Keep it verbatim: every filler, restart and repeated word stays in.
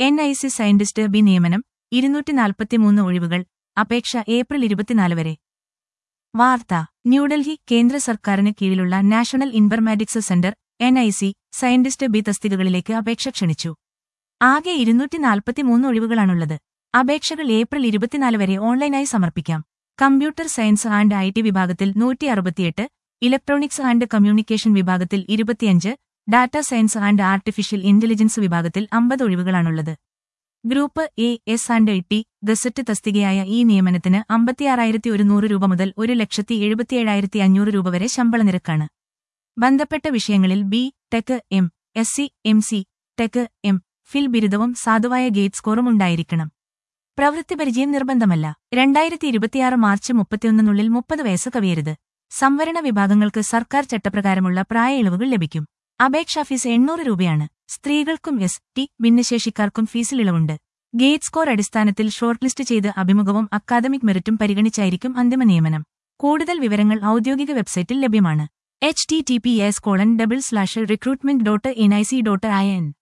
N I C scientist B നിയമനം ഇരുന്നൂറ്റി നാൽപ്പത്തിമൂന്ന് ഒഴിവുകൾ അപേക്ഷ ഏപ്രിൽ ഇരുപത്തിനാല് വരെ. വാർത്ത ന്യൂഡൽഹി കേന്ദ്ര സർക്കാരിന് കീഴിലുള്ള national informatics centre N I C scientist B തസ്തികകളിലേക്ക് അപേക്ഷ ക്ഷണിച്ചു. ആകെ ഇരുന്നൂറ്റി നാൽപ്പത്തിമൂന്ന് ഒഴിവുകളാണുള്ളത്. അപേക്ഷകൾ ഏപ്രിൽ ഇരുപത്തിനാല് വരെ ഓൺലൈനായി സമർപ്പിക്കാം. Computer science and I T വിഭാഗത്തിൽ നൂറ്റി അറുപത്തിയെട്ട്, ഇലക്ട്രോണിക്സ് ആൻഡ് കമ്മ്യൂണിക്കേഷൻ വിഭാഗത്തിൽ ഇരുപത്തിയഞ്ച്, data science and artificial intelligence വിഭാഗത്തിൽ അമ്പത് ഒഴിവുകളാണുള്ളത്. Group A S and T gazette തസ്തികയായ ഈ നിയമനത്തിന് അമ്പത്തിയാറായിരത്തി ഒരുന്നൂറ് രൂപ മുതൽ ഒരു ലക്ഷത്തി എഴുപത്തിയേഴായിരത്തി അഞ്ഞൂറ് രൂപ വരെ ശമ്പള നിരക്കാണ്. ബന്ധപ്പെട്ട വിഷയങ്ങളിൽ B tech M S C M C tech M ഫിൽ ബിരുദവും സാധുവായ ഗേറ്റ് സ്കോറും ഉണ്ടായിരിക്കണം. പ്രവൃത്തി പരിചയം നിർബന്ധമല്ല. രണ്ടായിരത്തി ഇരുപത്തിയാറ് മാർച്ച് മുപ്പത്തിയൊന്നിനുള്ളിൽ മുപ്പത് വയസ്സ് കവിയരുത്. സംവരണ വിഭാഗങ്ങൾക്ക് സർക്കാർ ചട്ടപ്രകാരമുള്ള പ്രായ ഇളവുകൾ ലഭിക്കും. അപേക്ഷാ ഫീസ് എണ്ണൂറ് രൂപയാണ്. സ്ത്രീകൾക്കും എസ് ടി ഭിന്നശേഷിക്കാർക്കും ഫീസിൽ ഇളവുണ്ട്. ഗേറ്റ് സ്കോർ അടിസ്ഥാനത്തിൽ ഷോർട്ട് ലിസ്റ്റ് ചെയ്ത് അഭിമുഖവും അക്കാദമിക് മെറിറ്റും പരിഗണിച്ചായിരിക്കും അന്തിമ നിയമനം. കൂടുതൽ വിവരങ്ങൾ ഔദ്യോഗിക വെബ്സൈറ്റിൽ ലഭ്യമാണ്. H T T P S colon double slash recruitment dot N I C dot I N